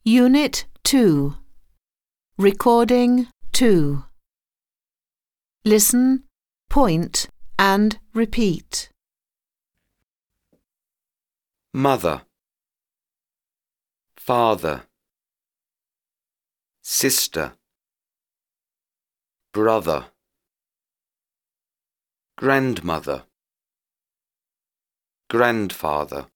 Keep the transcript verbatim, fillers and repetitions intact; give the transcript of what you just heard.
Unit two. Recording two. Listen, point and repeat. Mother, father, sister, brother, grandmother, grandfather.